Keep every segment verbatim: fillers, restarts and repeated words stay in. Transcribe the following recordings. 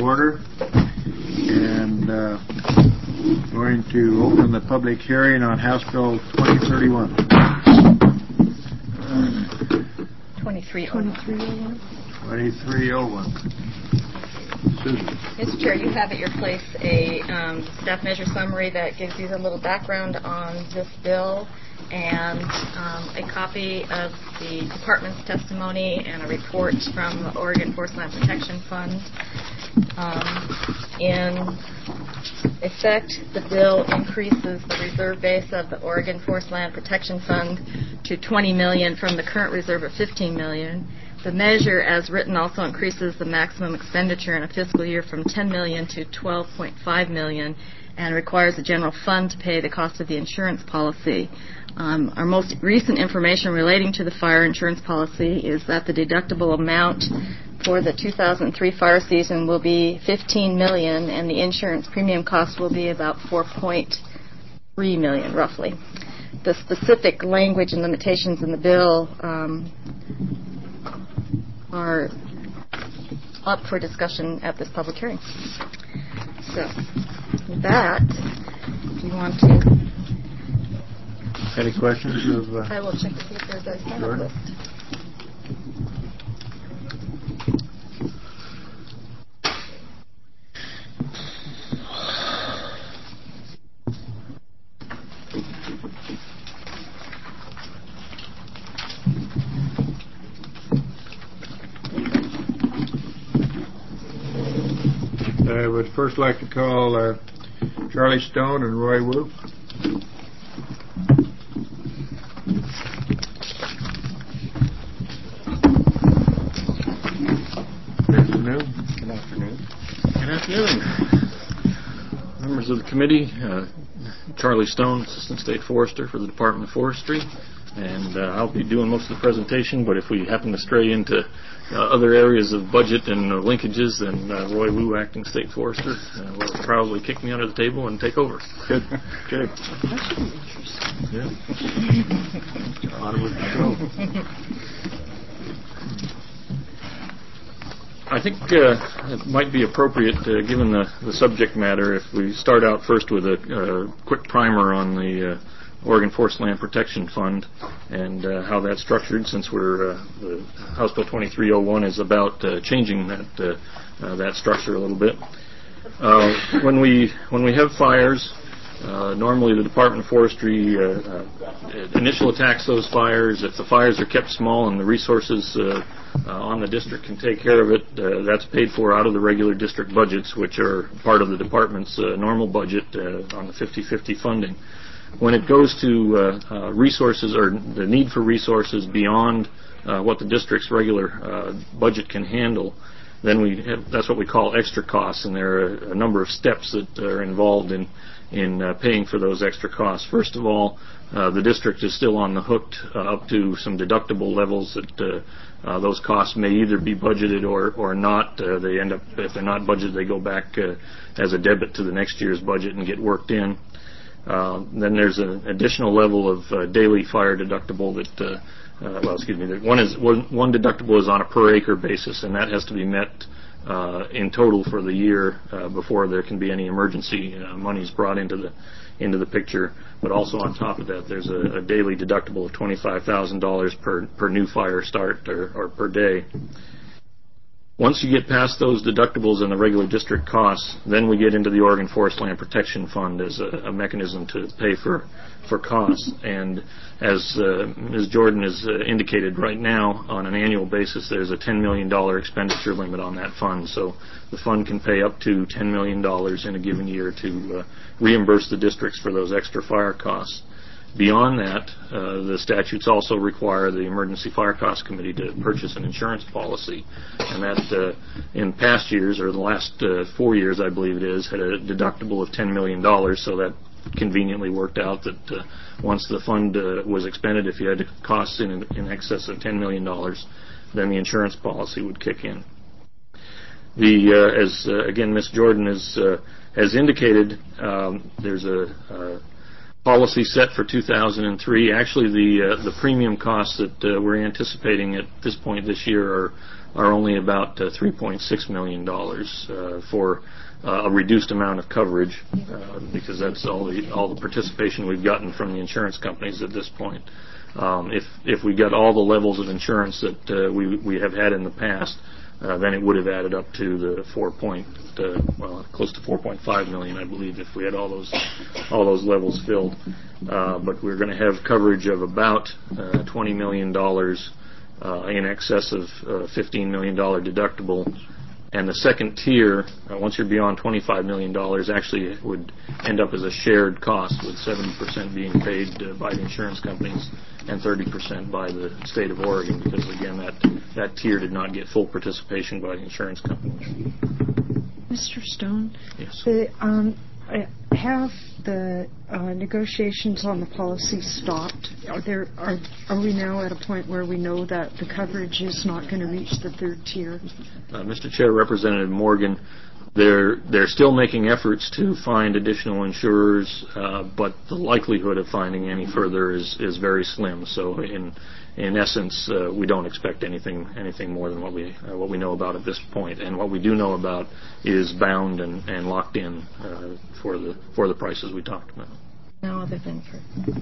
order, and uh, going to open the public hearing on House Bill twenty thirty-one. twenty-three oh one. twenty-three oh one. Susan. Mister Chair, you have at your place a um, staff measure summary that gives you a little background on this bill and um, a copy of the department's testimony and a report from the Oregon Forest Land Protection Fund. Um, in effect, the bill increases the reserve base of the Oregon Forest Land Protection Fund to twenty million dollars from the current reserve of fifteen million dollars. The measure, as written, also increases the maximum expenditure in a fiscal year from ten million dollars to twelve point five million dollars and requires the general fund to pay the cost of the insurance policy. Um, our most recent information relating to the fire insurance policy is that the deductible amount for the two thousand three fire season will be fifteen million dollars and the insurance premium cost will be about four point three million dollars, roughly. The specific language and limitations in the bill um, are up for discussion at this public hearing. So, with that, if you want to... Any questions of... Uh, I will check to see if there's a sign-up list. I would first like to call uh, Charlie Stone and Roy Wu. Good afternoon. Good afternoon. Good afternoon. Members of the committee, uh, Charlie Stone, Assistant State Forester for the Department of Forestry. And uh, I'll be doing most of the presentation, but if we happen to stray into uh, other areas of budget and uh, linkages, then uh, Roy Wu, Acting State Forester, uh, will probably kick me under the table and take over. Good. Good. Yeah. Onward we go. I think uh, it might be appropriate, uh, given the, the subject matter, if we start out first with a uh, quick primer on the uh, Oregon Forest Land Protection Fund and uh, how that's structured, since we're uh, the House Bill twenty-three oh one is about uh, changing that uh, uh, that structure a little bit. Uh, when we when we have fires, uh, normally the Department of Forestry uh, uh, initial attacks those fires. If the fires are kept small and the resources uh, uh, on the district can take care of it, uh, that's paid for out of the regular district budgets, which are part of the department's uh, normal budget uh, on the fifty-fifty funding. When it goes to uh, uh, resources or the need for resources beyond uh, what the district's regular uh, budget can handle, then we have, that's what we call extra costs, and there are a number of steps that are involved in in uh, paying for those extra costs. First of all, uh, the district is still on the hook uh, up to some deductible levels that uh, uh, those costs may either be budgeted or or not. Uh, they end up, if they're not budgeted, they go back uh, as a debit to the next year's budget and get worked in. Uh, then there's an additional level of uh, daily fire deductible that, uh, uh, well, excuse me, one is one, one deductible is on a per acre basis, and that has to be met uh, in total for the year uh, before there can be any emergency uh, monies brought into the into the picture. But also on top of that, there's a, a daily deductible of twenty-five thousand dollars per per new fire start or, or per day. Once you get past those deductibles and the regular district costs, then we get into the Oregon Forest Land Protection Fund as a, a mechanism to pay for, for costs. And as uh, Miz Jordan has uh, indicated, right now, on an annual basis, there's a ten million dollars expenditure limit on that fund. So the fund can pay up to ten million dollars in a given year to uh, reimburse the districts for those extra fire costs. Beyond that, uh, the statutes also require the Emergency Fire Cost Committee to purchase an insurance policy, and that uh, in past years, or the last uh, four years I believe it is, had a deductible of ten million dollars, so that conveniently worked out that uh, once the fund uh, was expended, if you had costs in, in excess of ten million dollars, then the insurance policy would kick in. The, uh, as uh, again Miz Jordan has, uh, has indicated, um, there's a, a policy set for two thousand three. Actually, the uh, the premium costs that uh, we're anticipating at this point this year are are only about uh, three point six million dollars uh, for uh, a reduced amount of coverage, uh, because that's all the all the participation we've gotten from the insurance companies at this point. Um, if if we got all the levels of insurance that uh, we we have had in the past, uh, then it would have added up to the four point uh, well close to four point five million, I believe, if we had all those all those levels filled. Uh, but we're going to have coverage of about uh, twenty million dollars uh, in excess of uh, fifteen million dollar deductible. And the second tier, uh, once you're beyond twenty-five million dollars, actually would end up as a shared cost, with seventy percent being paid uh, by the insurance companies and thirty percent by the state of Oregon, because, again, that, that tier did not get full participation by the insurance companies. Mister Stone? Yes. The, um, have the uh, negotiations on the policy stopped? Are there are are we now at a point where we know that the coverage is not going to reach the third tier? Uh, Mister Chair, Representative Morgan, they're they're still making efforts to find additional insurers, uh, but the likelihood of finding any further is, is very slim. So in in essence, uh, we don't expect anything anything more than what we uh, what we know about at this point. And what we do know about is bound and, and locked in uh, for the for the prices we talked about. No other than for.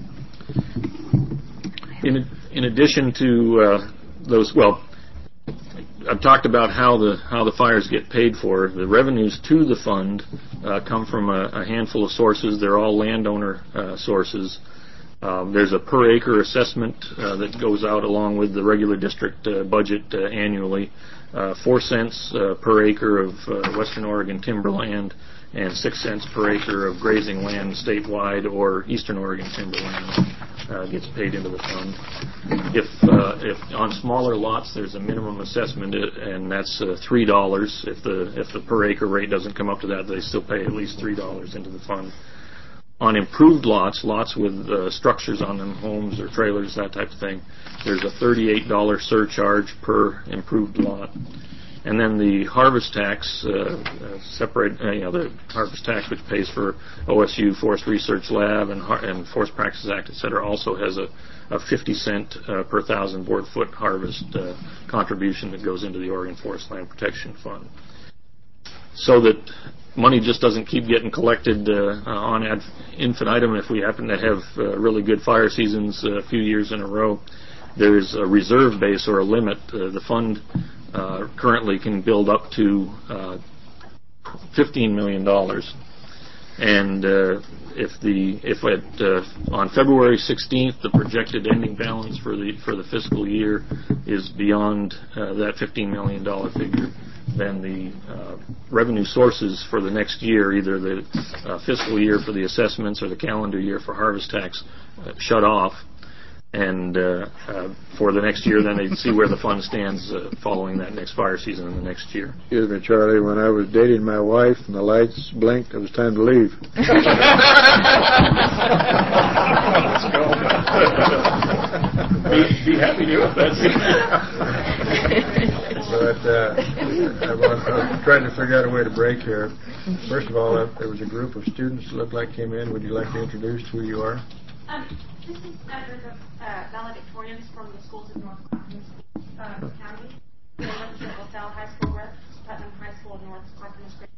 In in addition to uh, those, well, I've talked about how the how the fires get paid for. The revenues to the fund uh, come from a, a handful of sources. They're all landowner uh, sources. Um, there's a per acre assessment uh, that goes out along with the regular district uh, budget uh, annually. Uh, four cents uh, per acre of uh, Western Oregon timberland and six cents per acre of grazing land statewide or Eastern Oregon timberland uh, gets paid into the fund. If uh, if on smaller lots there's a minimum assessment, and that's uh, three dollars. If the if the per acre rate doesn't come up to that, they still pay at least three dollars into the fund. On improved lots, lots with uh, structures on them, homes or trailers, that type of thing, there's a thirty-eight dollars surcharge per improved lot. And then the harvest tax, uh, uh, separate, uh, you know, the harvest tax, which pays for O S U Forest Research Lab and, and Forest Practices Act, et cetera, also has a, a fifty cent uh, per thousand board foot harvest uh, contribution that goes into the Oregon Forest Land Protection Fund. So that money just doesn't keep getting collected uh, on ad infinitum. If we happen to have uh, really good fire seasons uh, a few years in a row, there's a reserve base or a limit. Uh, the fund uh, currently can build up to uh, fifteen million dollars. And uh, if the if at, uh, on February sixteenth the projected ending balance for the for the fiscal year is beyond uh, that fifteen million dollars figure, then the uh, revenue sources for the next year, either the uh, fiscal year for the assessments or the calendar year for harvest tax, uh, shut off. And uh, uh, for the next year, then they'd see where the fund stands uh, following that next fire season in the next year. Excuse me, Charlie. When I was dating my wife and the lights blinked, it was time to leave. Let's go. be, be happy to. That's But uh, I was, I was trying to figure out a way to break here. First of all, uh, there was a group of students that looked like came in. Would you like to introduce who you are? Um, this is uh, uh, valedictorians from the schools in North Clackamas uh, County. They represent LaSalle High School, West Putnam High School, North Clackamas Grade.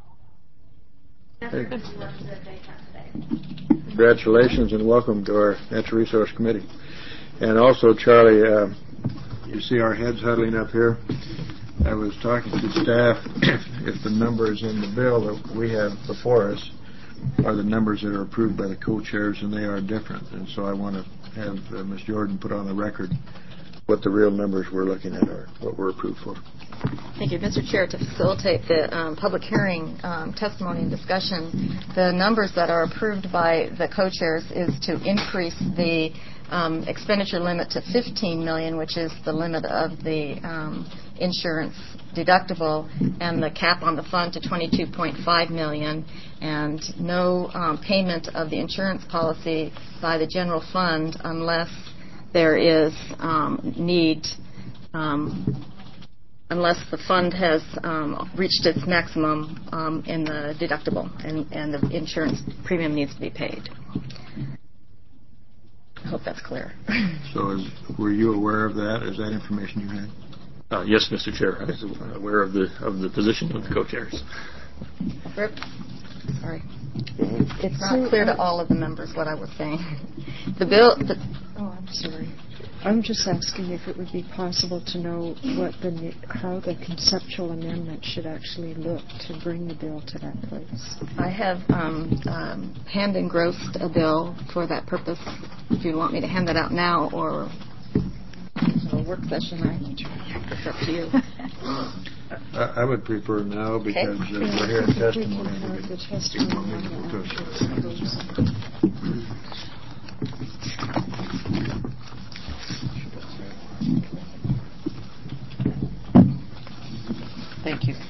Hey. We represent Dayton today. Congratulations and welcome to our Natural Resource Committee. And also, Charlie, uh, you see our heads huddling up here. I was talking to staff. If, if the numbers in the bill that we have before us are the numbers that are approved by the co-chairs, and they are different. And so I want to have uh, Miz Jordan put on the record what the real numbers we're looking at are, what we're approved for. Thank you, Mister Chair. To facilitate the um, public hearing um, testimony and discussion, the numbers that are approved by the co-chairs is to increase the um, expenditure limit to fifteen million dollars, which is the limit of the um, insurance deductible, and the cap on the fund to twenty-two point five million dollars, and no um, payment of the insurance policy by the general fund unless there is um, need, um, unless the fund has um, reached its maximum um, in the deductible, and, and the insurance premium needs to be paid. I hope that's clear. So is, were you aware of that? Is that information you had? Uh, yes, Mister Chair. I was aware of the of the position of the co-chairs. Rip? Sorry. It's not clear to all of the members what I was saying. The bill... The, oh, I'm sorry. I'm just asking if it would be possible to know what the how the conceptual amendment should actually look to bring the bill to that place. I have um, um, hand engrossed a bill for that purpose. If you want me to hand that out now or a work session, I, it's up to you. I, I would prefer now because Okay. uh, we're hearing testimony. Have the testimony on the actual Thank you.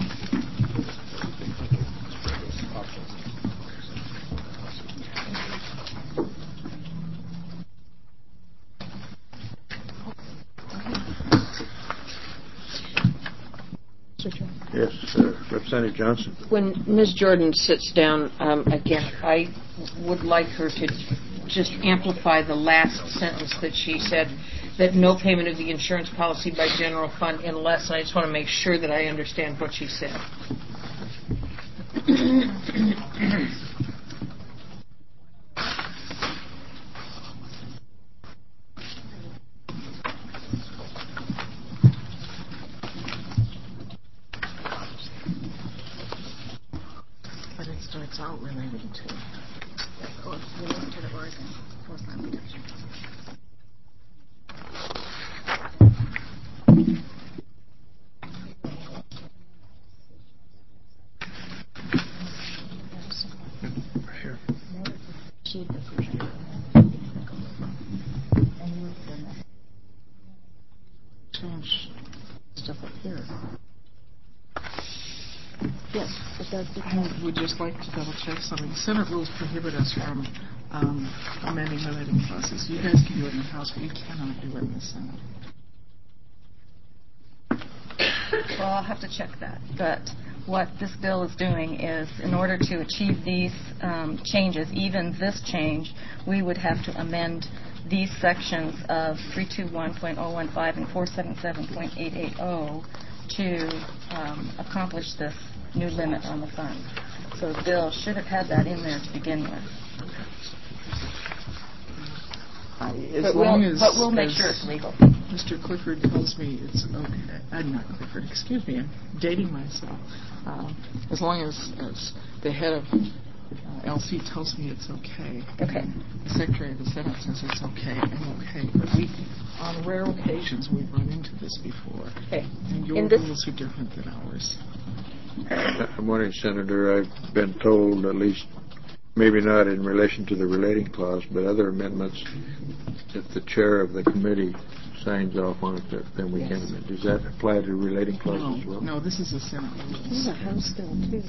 Yes, uh, Representative Johnson. When Miz Jordan sits down um, again, I would like her to just amplify the last sentence that she said, that no payment of the insurance policy by general fund unless, and I just want to make sure that I understand what she said. But it starts out related to, or related to the Oregon Forest Land Protection. Here. Change stuff up here. Yes, it does. I would just like to double check something. Senate rules prohibit us from um, amending the relating clauses. You guys can do it in the House, but you cannot do it in the Senate. Well, I'll have to check that. But what this bill is doing is, in order to achieve these um, changes, even this change, we would have to amend these sections of three twenty-one point oh one five and four seventy-seven point eight eighty to um, accomplish this new limit on the fund. So the bill should have had that in there to begin with. As But long we'll, as, but we'll make as sure it's legal. Mister Clifford tells me it's okay. I'm not Clifford, excuse me, I'm dating myself. Um, as long as, as the head of uh, L C tells me it's okay. Okay. The Secretary of the Senate says it's okay, I'm okay. But we, on rare occasions, we've run into this before. Okay. And your In this- rules are different than ours. I'm wondering, Senator, I've been told, at least maybe not in relation to the relating clause, but other amendments, if the chair of the committee signs off on it, that then we can amend. Does that apply to relating clauses as well? No, no, this is a Senate rule. This is a House bill, too.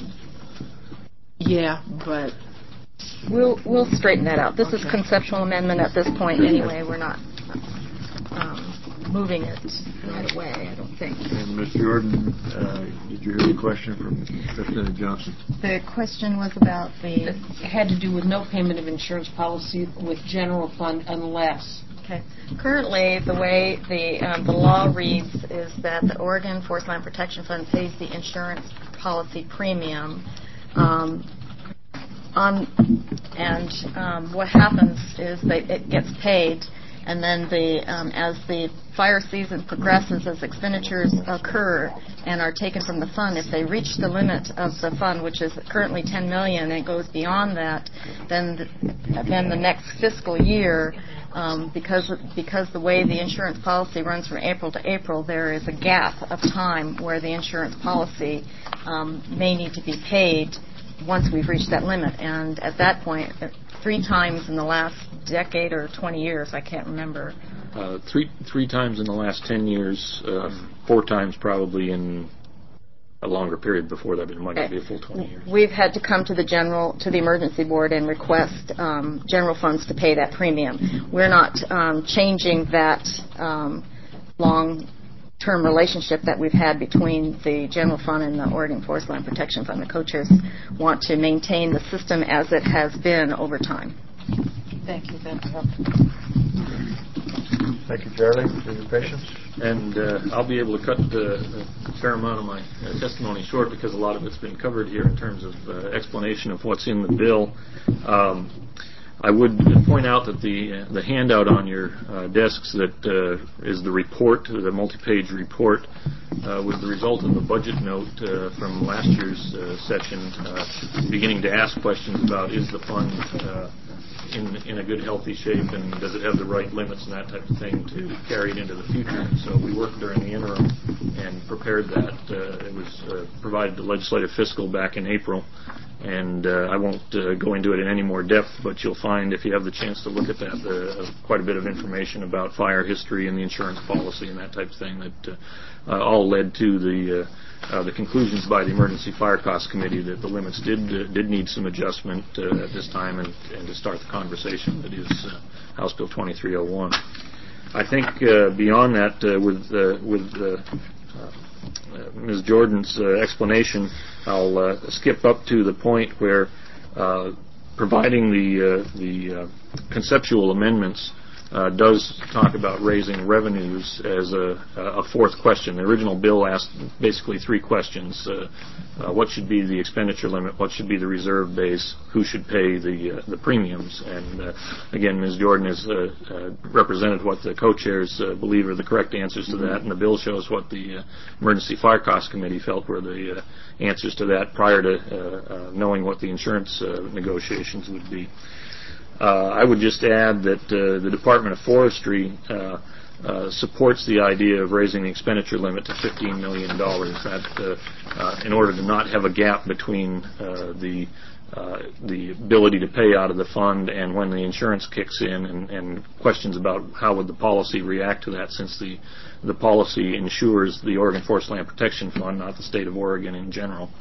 Yeah, but We'll we'll straighten that out. This is Okay. conceptual amendment at this point anyway. We're not um, moving it right away, I don't think. And Miz Jordan, uh, did you hear the question from Representative Johnson? The question was about the... It had to do with no payment of insurance policy with general fund unless. Okay. Currently, the way the um, the law reads is that the Oregon Forest Land Protection Fund pays the insurance policy premium. Um, on and um, what happens is that it gets paid, and then the um, as the fire season progresses, as expenditures occur and are taken from the fund, if they reach the limit of the fund, which is currently ten million dollars, and it goes beyond that, then the, then the next fiscal year, um, because because the way the insurance policy runs from April to April, there is a gap of time where the insurance policy um, may need to be paid once we've reached that limit. And at that point, three times in the last decade or twenty years, I can't remember. Uh, three three times in the last ten years, uh, four times probably in a longer period before that, but it might not be a full twenty years. We've had to come to the general, to the emergency board and request um, general funds to pay that premium. We're not um, changing that um, long-term relationship that we've had between the general fund and the Oregon Forest Land Protection Fund. The co-chairs want to maintain the system as it has been over time. Thank you. That's helpful. Thank you, Charlie, for your patience. And uh, I'll be able to cut uh, a fair amount of my uh, testimony short because a lot of it's been covered here in terms of uh, explanation of what's in the bill. Um, I would point out that the uh, the handout on your uh, desks that uh, is the report, the multi-page report, uh, was the result of a budget note uh, from last year's uh, session, uh, beginning to ask questions about is the fund uh, in in a good, healthy shape, and does it have the right limits and that type of thing to carry it into the future. So we worked during the interim and prepared that. Uh, it was uh, provided to Legislative Fiscal back in April. And uh, I won't uh, go into it in any more depth, but you'll find, if you have the chance to look at that, uh, quite a bit of information about fire history and the insurance policy and that type of thing that uh, uh, all led to the uh, uh, the conclusions by the Emergency Fire Costs Committee that the limits did uh, did need some adjustment uh, at this time, and, and to start the conversation that is uh, House Bill twenty-three oh one. I think uh, beyond that, uh, with uh, with uh, uh, Uh, Miz Jordan's uh, explanation, I'll uh, skip up to the point where uh, providing the uh, the uh, conceptual amendments uh, does talk about raising revenues as a, a fourth question. The original bill asked basically three questions. Uh, uh, what should be the expenditure limit? What should be the reserve base? Who should pay the uh, the premiums? And uh, again, Miz Jordan has uh, uh, represented what the co-chairs uh, believe are the correct answers to that, and the bill shows what the uh, Emergency Fire Costs Committee felt were the uh, answers to that prior to uh, uh, knowing what the insurance uh, negotiations would be. Uh, I would just add that uh, the Department of Forestry uh, uh, supports the idea of raising the expenditure limit to fifteen million dollars. That, uh, uh, in order to not have a gap between uh, the uh, the ability to pay out of the fund and when the insurance kicks in, and, and questions about how would the policy react to that, since the the policy insures the Oregon Forest Land Protection Fund, not the state of Oregon in general.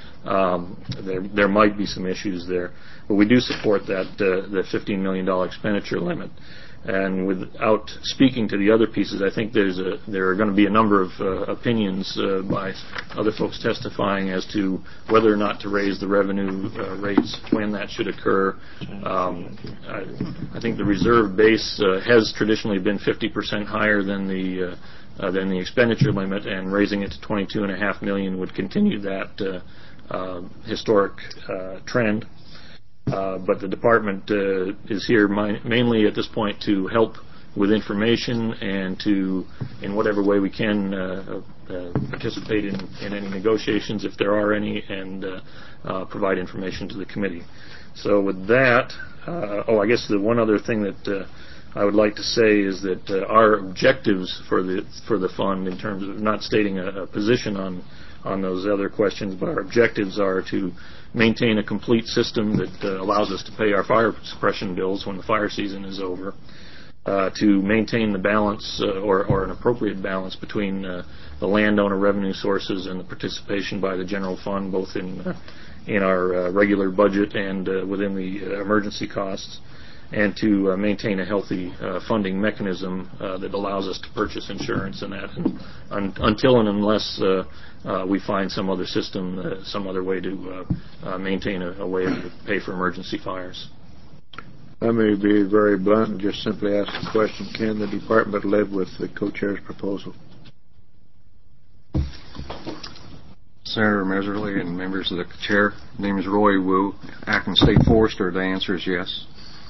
Um, there, there might be some issues there, but we do support that uh, the fifteen million dollars expenditure limit. And without speaking to the other pieces, I think there's a there are going to be a number of uh, opinions uh, by other folks testifying as to whether or not to raise the revenue uh, rates, when that should occur. Um, I, I think the reserve base uh, has traditionally been fifty percent higher than the uh, uh, than the expenditure limit, and raising it to twenty-two and a half million would continue that Uh, Uh, historic uh, trend, uh, but the department uh, is here mi- mainly at this point to help with information and to, in whatever way we can, uh, uh, participate in, in any negotiations if there are any, and uh, uh, provide information to the committee. So with that, uh, oh, I guess the one other thing that uh, I would like to say is that uh, our objectives for the for the fund, in terms of not stating a, a position on on those other questions, but our objectives are to maintain a complete system that uh, allows us to pay our fire suppression bills when the fire season is over, uh, to maintain the balance uh, or, or an appropriate balance between uh, the landowner revenue sources and the participation by the general fund, both in uh, in our uh, regular budget and uh, within the uh, emergency costs, and to uh, maintain a healthy uh, funding mechanism uh, that allows us to purchase insurance and that, and un- until and unless uh, uh, we find some other system, uh, some other way to uh, uh, maintain a, a way to pay for emergency fires. Let me be very blunt and just simply ask the question, can the department live with the co-chair's proposal? Senator Meserly and members of the chair, my name is Roy Wu, Acting State Forester. The answer is yes.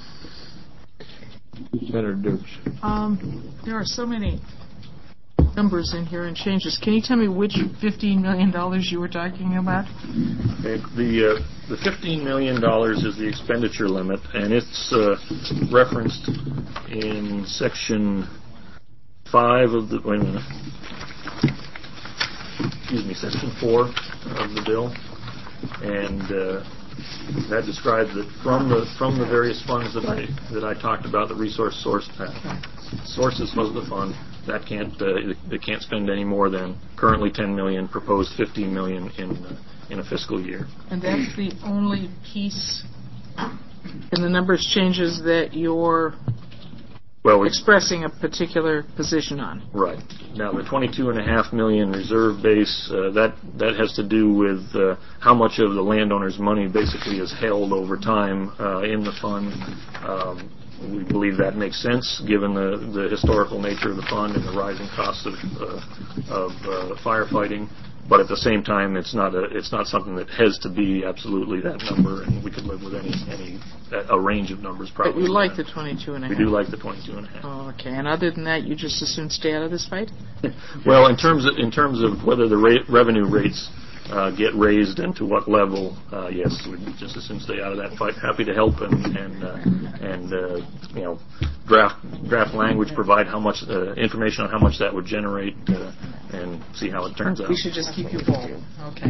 Senator Dukes. Um, there are so many numbers in here and changes. Can you tell me which fifteen million dollars you were talking about? Okay, the uh, the fifteen million dollars is the expenditure limit, and it's uh, referenced in section five of the wait a minute, excuse me, section four of the bill, and uh, that describes that from the from the various funds that I that I talked about, the resource source uh, sources of the fund, that can't uh, they can't spend any more than currently ten million, proposed fifteen million in uh, in a fiscal year. And that's the only piece in the numbers changes that you're well expressing a particular position on. Right. Now the twenty-two and a half million reserve base, uh, that that has to do with uh, how much of the landowner's money basically is held over time uh, in the fund. Um, we believe that makes sense given the, the historical nature of the fund and the rising costs of, uh, of uh, firefighting. But at the same time, it's not a it's not something that has to be absolutely that number, and we could live with any any a range of numbers. Probably. But you like the twenty-two and a half. We do like the twenty-two and a half. Oh, okay. And other than that, you just as soon stay out of this fight? Well, in terms of in terms of whether the rate, revenue rates uh, get raised and to what level, uh, yes, we'd just as soon stay out of that fight. Happy to help and and uh, and uh, you know draft draft language, provide how much uh, information on how much that would generate. Uh, and see how it turns out. We should just keep you whole. Okay.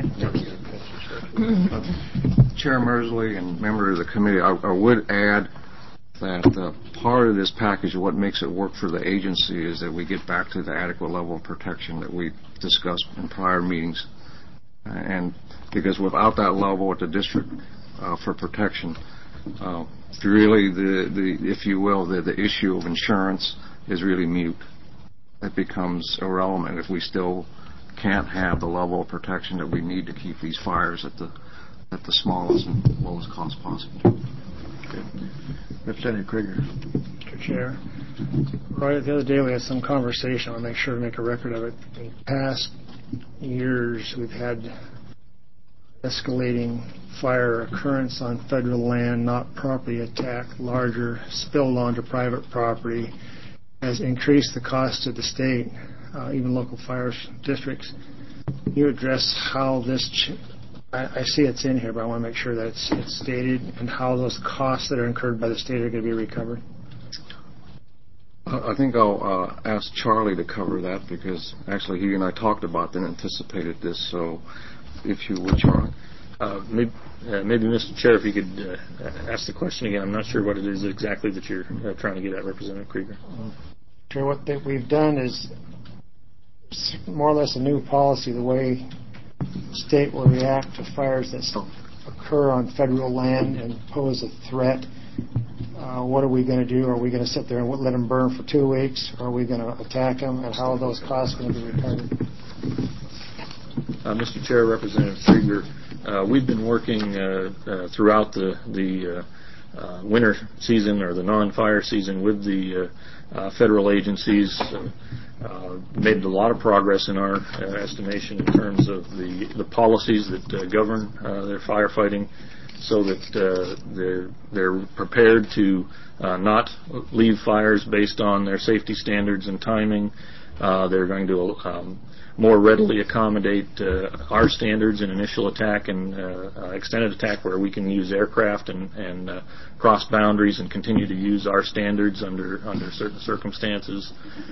Chair Mersley and member of the committee, I, I would add that uh, part of this package, what makes it work for the agency, is that we get back to the adequate level of protection that we discussed in prior meetings. Uh, and because without that level at the district uh, for protection, uh, really, the, the, if you will, the, the issue of insurance is really mute. It becomes irrelevant if we still can't have the level of protection that we need to keep these fires at the at the smallest and lowest cost possible. Okay. Representative Krieger. Mister Chair, right the other day we had some conversation. I'll make sure to make a record of it. In past years, we've had escalating fire occurrence on federal land, not property attack, larger spilled onto private property. Has increased the cost to the state, uh, even local fire districts. Can you address how this, ch- I, I see it's in here, but I want to make sure that it's, it's stated, and how those costs that are incurred by the state are going to be recovered? I think I'll uh, ask Charlie to cover that, because actually he and I talked about that and anticipated this, so if you would, Charlie. Uh, maybe, uh, maybe, Mister Chair, if you could uh, ask the question again. I'm not sure what it is exactly that you're uh, trying to get at, Representative Krieger. Sure, what that we've done is more or less a new policy, the way the state will react to fires that occur on federal land and pose a threat. Uh, what are we going to do? Are we going to sit there and let them burn for two weeks? Or are we going to attack them? And how are those costs going to be recovered? Uh, Mister Chair, Representative Krieger, uh, we've been working uh, uh, throughout the, the uh, uh, winter season or the non-fire season with the uh, uh, federal agencies. Uh, uh, made a lot of progress in our uh, estimation in terms of the, the policies that uh, govern uh, their firefighting, so that uh, they're, they're prepared to uh, not leave fires based on their safety standards and timing. Uh, they're going to um, more readily accommodate uh, our standards in initial attack and uh, uh, extended attack, where we can use aircraft and, and uh, cross boundaries and continue to use our standards under under certain circumstances.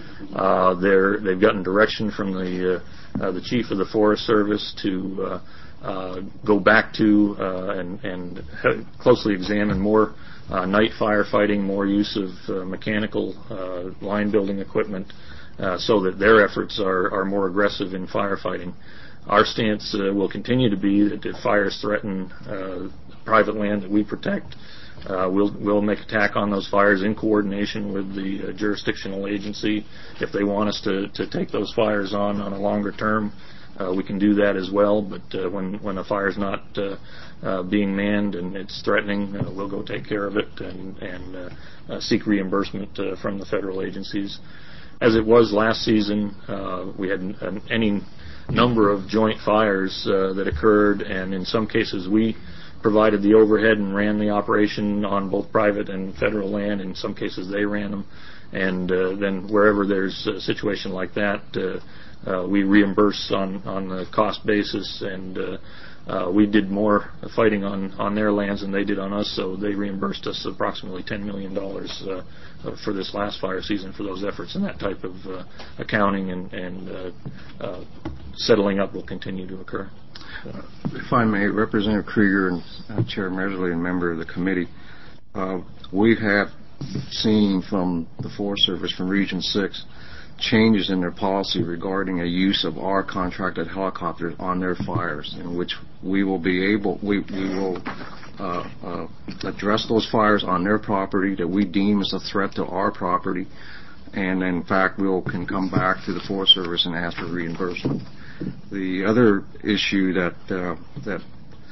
Uh, they're, they've gotten direction from the uh, uh, the Chief of the Forest Service to uh, uh, go back to uh, and, and closely examine more uh, night firefighting, more use of uh, mechanical uh, line building equipment, Uh, so that their efforts are, are more aggressive in firefighting. Our stance uh, will continue to be that if fires threaten uh, private land that we protect, uh, we'll, we'll make attack on those fires in coordination with the uh, jurisdictional agency. If they want us to, to take those fires on on a longer term, uh, we can do that as well. But uh, when, when a fire's not uh, uh, being manned and it's threatening, uh, we'll go take care of it and, and uh, uh, seek reimbursement uh, from the federal agencies. As it was last season, uh, we had an, any number of joint fires uh, that occurred, and in some cases we provided the overhead and ran the operation on both private and federal land. In some cases they ran them, and uh, then wherever there's a situation like that, uh, uh, we reimburse on, on the cost basis, and uh, uh, we did more fighting on, on their lands than they did on us, so they reimbursed us approximately ten million dollars uh, for this last fire season for those efforts, and that type of uh, accounting and, and uh, uh, settling up will continue to occur. Uh, if I may, Representative Krieger and uh, Chair Mersley and member of the committee, uh, we have seen from the Forest Service, from Region six, changes in their policy regarding a use of our contracted helicopters on their fires, in which we will be able, we, we will uh, uh, address those fires on their property that we deem as a threat to our property, and in fact we'll can come back to the Forest Service and ask for reimbursement. The other issue that uh, that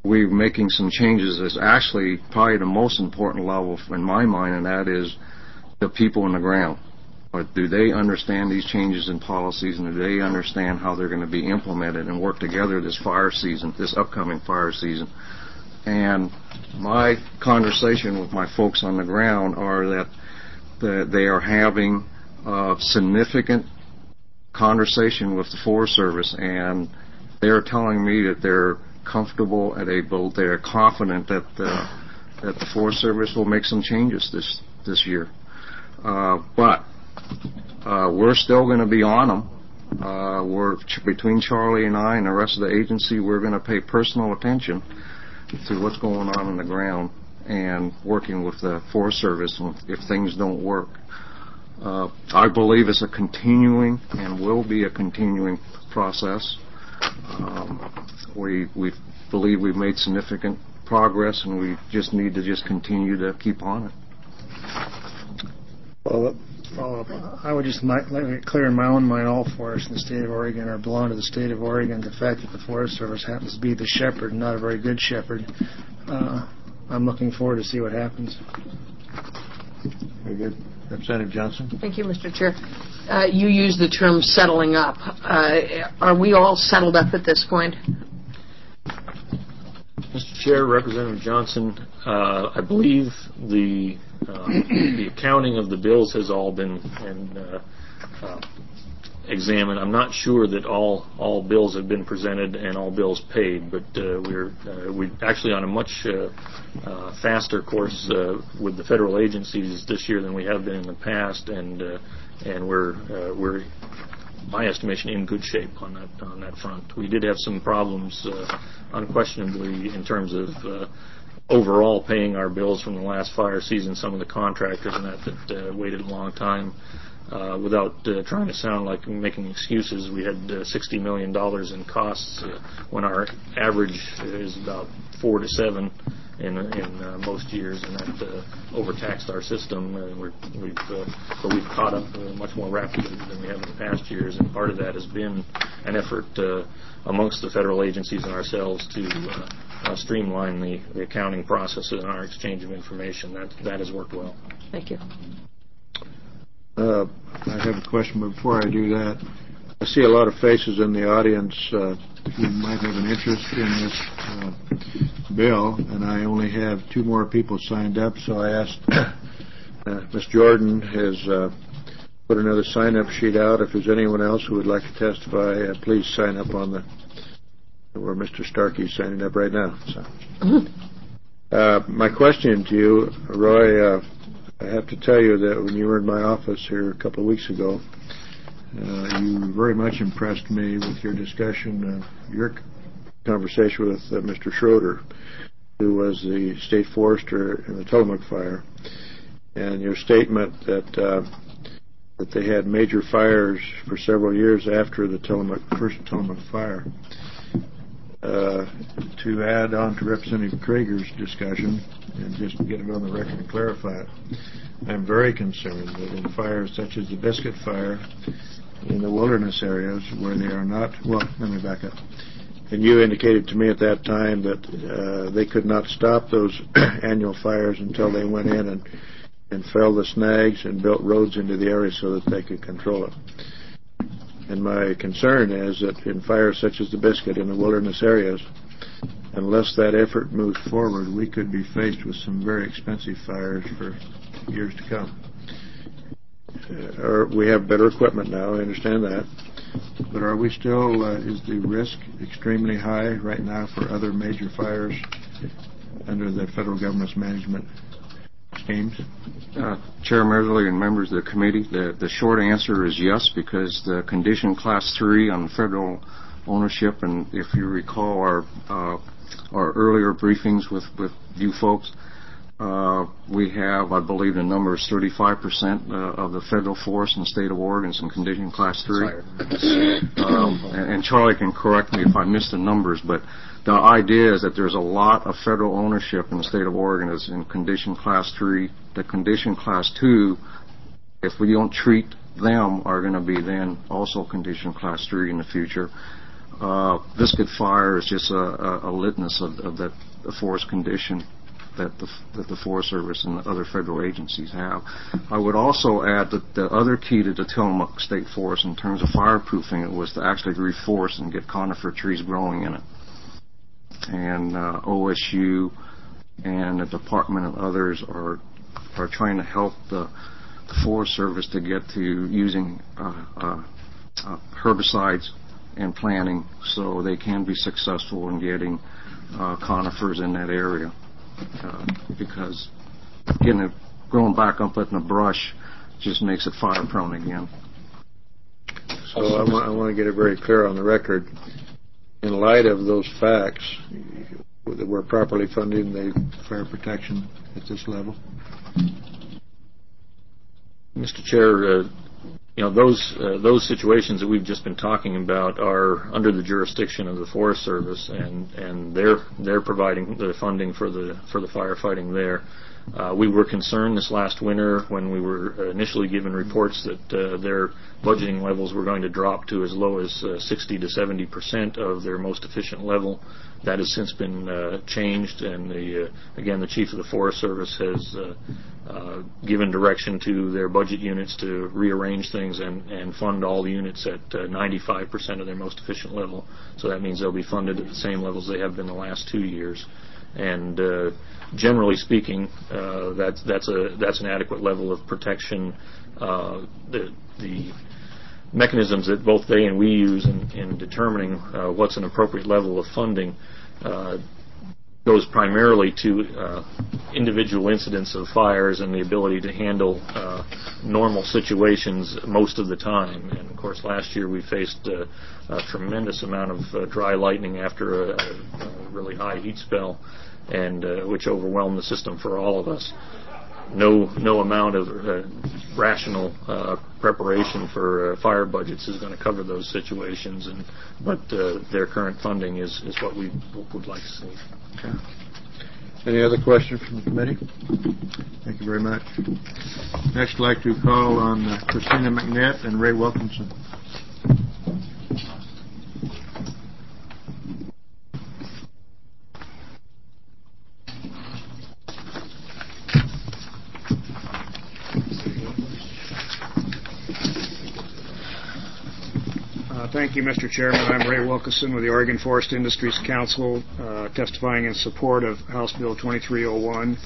we're making some changes is actually probably the most important level in my mind, and that is the people on the ground. But do they understand these changes in policies, and do they understand how they're going to be implemented and work together this fire season, this upcoming fire season? And my conversation with my folks on the ground are that, that they are having a significant conversation with the Forest Service, and they're telling me that they're comfortable at a boat. They're confident that the, that the Forest Service will make some changes this this year. Uh, but uh, we're still going to be on them. Uh, we're between Charlie and I and the rest of the agency. We're going to pay personal attention to what's going on on the ground and working with the Forest Service if things don't work. Uh, I believe it's a continuing and will be a continuing process. Um, we we believe we've made significant progress, and we just need to just continue to keep on it. Follow up. Follow up. I would just let me clear in my own mind, all forests in the state of Oregon are belong to the state of Oregon. The fact that the Forest Service happens to be the shepherd, not a very good shepherd, uh, I'm looking forward to see what happens. Very good. Representative Johnson. Thank you, Mister Chair. Uh, you used the term settling up. Uh, are we all settled up at this point? Mister Chair, Representative Johnson, uh, I believe the uh, the accounting of the bills has all been and, uh, uh, examined. I'm not sure that all all bills have been presented and all bills paid, but uh, we're uh, we actually on a much uh, uh, faster course uh, with the federal agencies this year than we have been in the past, and uh, and we're uh, we're my estimation in good shape on that on that front. We did have some problems, uh, unquestionably, in terms of uh, overall paying our bills from the last fire season. Some of the contractors and that that uh, waited a long time. Uh, without uh, trying to sound like making excuses, we had uh, sixty million dollars in costs uh, when our average is about four to seven in, in uh, most years, and that uh, overtaxed our system. Uh, we're, we've, uh, but we've caught up uh, much more rapidly than we have in the past years, and part of that has been an effort uh, amongst the federal agencies and ourselves to uh, uh, streamline the, the accounting processes and our exchange of information. That, that has worked well. Thank you. Uh, I have a question, but before I do that, I see a lot of faces in the audience uh, who might have an interest in this uh, bill, and I only have two more people signed up, so I asked uh, Miz Jordan has uh, put another sign-up sheet out. If there's anyone else who would like to testify, uh, please sign up on the where Mister Starkey is signing up right now. So, uh, my question to you, Roy, uh, I have to tell you that when you were in my office here a couple of weeks ago, uh, you very much impressed me with your discussion, uh, your conversation with uh, Mister Schroeder, who was the state forester in the Tillamook fire, and your statement that uh, that they had major fires for several years after the Tillamook, first Tillamook fire. Uh, to add on to Representative Krager's discussion, and just get it on the record and clarify it, I'm very concerned that in fires such as the Biscuit Fire in the wilderness areas where they are not, well, let me back up. And you indicated to me at that time that uh, they could not stop those annual fires until they went in and, and felled the snags and built roads into the area so that they could control it. And my concern is that in fires such as the Biscuit in the wilderness areas, unless that effort moves forward, we could be faced with some very expensive fires for years to come. Uh, or we have better equipment now, I understand that. But are we still, uh, is the risk extremely high right now for other major fires under the federal government's management schemes? Uh, Chair Mersley and members of the committee, the, the short answer is yes, because the condition class three on federal ownership, and if you recall our uh, our earlier briefings with, with you folks, uh, we have, I believe the number is thirty-five percent uh, of the federal forest in the state of Oregon is in condition class three. um, and, and Charlie can correct me if I missed the numbers, but the idea is that there's a lot of federal ownership in the state of Oregon is in condition class three. The condition class two, if we don't treat them, are going to be then also condition class three in the future. uh, Viscid Fire is just a, a, a litmus of, of that the forest condition that the, that the Forest Service and the other federal agencies have. I would also add that the other key to the Tillamook State Forest in terms of fireproofing it was to actually reforest and get conifer trees growing in it. And uh, O S U and the department and others are are trying to help the, the Forest Service to get to using uh, uh, uh, herbicides and planting so they can be successful in getting uh, conifers in that area. Uh, because getting it growing back up in the brush just makes it fire prone again. So I want, I want to get it very clear on the record. In light of those facts, that we're properly funding the fire protection at this level. Mister Chair, uh, you know those uh, those situations that we've just been talking about are under the jurisdiction of the Forest Service, and, and they're they're providing the funding for the for the firefighting there. Uh, we were concerned this last winter when we were initially given reports that uh, their budgeting levels were going to drop to as low as uh, sixty to seventy percent of their most efficient level. That has since been uh, changed, and the uh, again the Chief of the Forest Service has uh, uh, given direction to their budget units to rearrange things and, and fund all the units at uh, ninety-five percent of their most efficient level. So that means they'll be funded at the same levels they have been the last two years. And uh, generally speaking, uh, that's that's a that's an adequate level of protection. Uh, the the mechanisms that both they and we use in, in determining uh, what's an appropriate level of funding uh, goes primarily to uh, individual incidents of fires and the ability to handle uh, normal situations most of the time. And of course, last year we faced uh, a tremendous amount of uh, dry lightning after a, a really high heat spell, and uh, which overwhelmed the system for all of us. No, no amount of uh, rational uh, preparation for uh, fire budgets is going to cover those situations, and but uh, their current funding is, is what we would like to see. Okay. Any other questions from the committee? Thank you very much. Next, I'd like to call on uh, Christina McNett and Ray Wilkinson. Thank you, Mister Chairman. I'm Ray Wilkinson with the Oregon Forest Industries Council, uh, testifying in support of House Bill twenty-three oh one.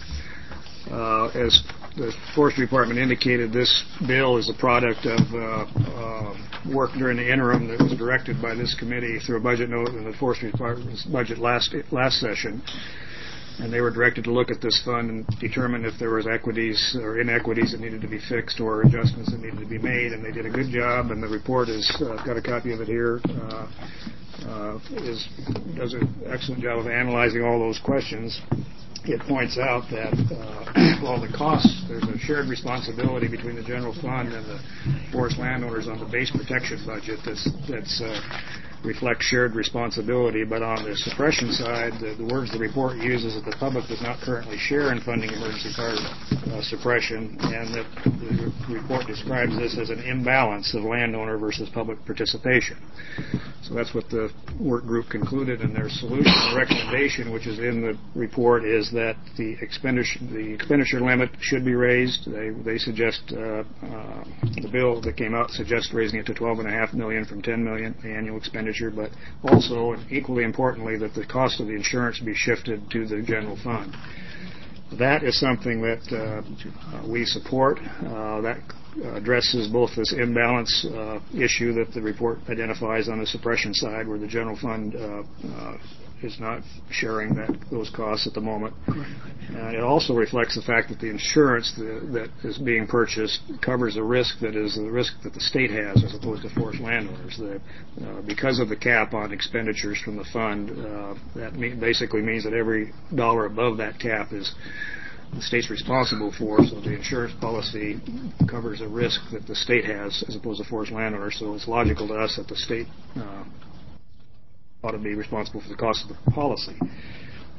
Uh, as the Forestry Department indicated, this bill is a product of uh, uh, work during the interim that was directed by this committee through a budget note in the Forestry Department's budget last last session. And they were directed to look at this fund and determine if there was equities or inequities that needed to be fixed or adjustments that needed to be made. And they did a good job, and the report has uh, got a copy of it here. Uh, uh, is does an excellent job of analyzing all those questions. It points out that uh, all the costs, there's a shared responsibility between the general fund and the forest landowners on the base protection budget that's, that's uh, reflects shared responsibility, but on the suppression side, the, the words the report uses that the public does not currently share in funding emergency fire uh, suppression, and that the report describes this as an imbalance of landowner versus public participation. So that's what the work group concluded, and their solution, the recommendation, which is in the report, is that the expenditure the expenditure limit should be raised. They they suggest uh, uh, the bill that came out suggests raising it to twelve and a half million from ten million annual expenditure, but also, and equally importantly, that the cost of the insurance be shifted to the general fund. That is something that uh, we support. Uh, that addresses both this imbalance uh, issue that the report identifies on the suppression side, where the general fund uh, uh, is not sharing that those costs at the moment. And it also reflects the fact that the insurance the, that is being purchased covers a risk that is the risk that the state has as opposed to forest landowners. The, uh, because of the cap on expenditures from the fund, uh, that me- basically means that every dollar above that cap is the state's responsible for, so the insurance policy covers a risk that the state has as opposed to forest landowners, so it's logical to us that the state uh, ought to be responsible for the cost of the policy.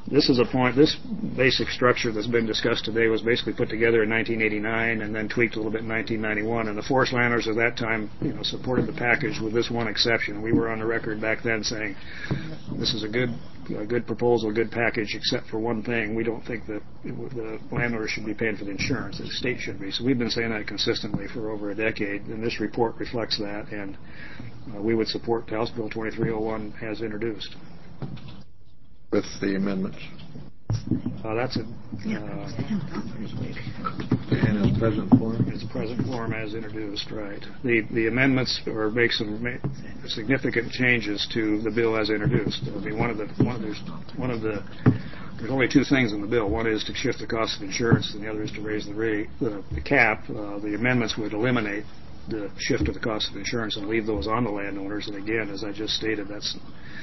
this is a point, this basic structure that's been discussed today was basically put together in nineteen eighty-nine and then tweaked a little bit in nineteen ninety-one. And the forest landowners at that time, you know, supported the package with this one exception. We were on the record back then saying this is a good, a good proposal, a good package, except for one thing. We don't think that the landowners should be paying for the insurance. The state should be. So we've been saying that consistently for over a decade, and this report reflects that. And uh, we would support House Bill twenty-three oh one as introduced. With the amendments. Uh, that's a, uh, in its present form? In its present form as introduced, right. The the amendments or make some ma- significant changes to the bill as introduced. I mean, one of the one of there's one of the there's only two things in the bill. One is to shift the cost of insurance, and the other is to raise the rate, the, the cap. Uh, the amendments would eliminate the shift of the cost of insurance and leave those on the landowners. And again, as I just stated, that's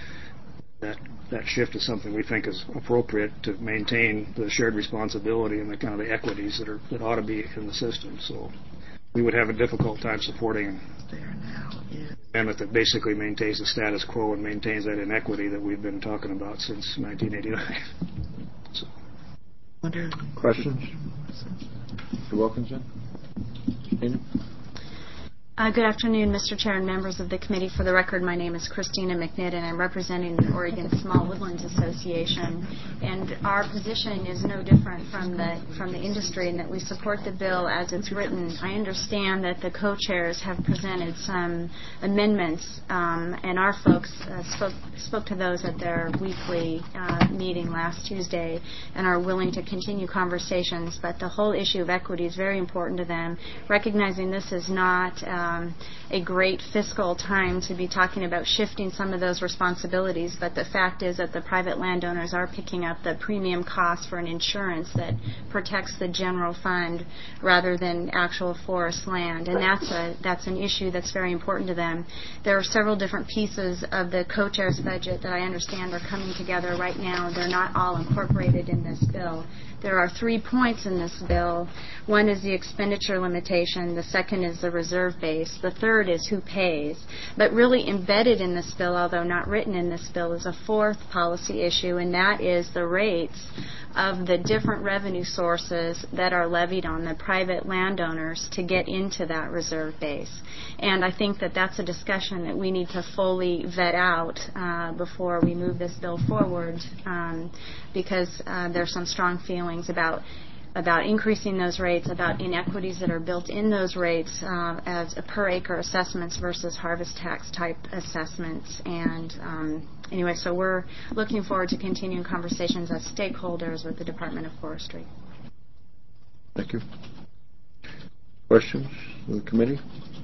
that that shift is something we think is appropriate to maintain the shared responsibility and the kind of the equities that are that ought to be in the system. So we would have a difficult time supporting an amendment that basically maintains the status quo and maintains that inequity that we've been talking about since nineteen eighty-nine. So. Questions? Mister Wilkinson? Christina? Uh, good afternoon, Mister Chair and members of the committee. For the record, my name is Christina McNitt, and I'm representing the Oregon Small Woodlands Association. And our position is no different from the from the industry in that we support the bill as it's written. I understand that the co-chairs have presented some amendments, um, and our folks uh, spoke spoke to those at their weekly uh, meeting last Tuesday, and are willing to continue conversations. But the whole issue of equity is very important to them, recognizing this is not Uh, Um, a great fiscal time to be talking about shifting some of those responsibilities, but the fact is that the private landowners are picking up the premium cost for an insurance that protects the general fund rather than actual forest land, and that's a that's an issue that's very important to them. There are several different pieces of the co-chair's budget that I understand are coming together right now. They're not all incorporated in this bill. There are three points in this bill. One is the expenditure limitation. The second is the reserve base. The third is who pays. But really embedded in this bill, although not written in this bill, is a fourth policy issue, and that is the rates of the different revenue sources that are levied on the private landowners to get into that reserve base. And I think that that's a discussion that we need to fully vet out uh, before we move this bill forward, um, because uh, there's some strong feelings about about increasing those rates, about inequities that are built in those rates uh, as per acre assessments versus harvest tax type assessments. And um, anyway, so we're looking forward to continuing conversations as stakeholders with the Department of Forestry. Thank you. Questions of the committee?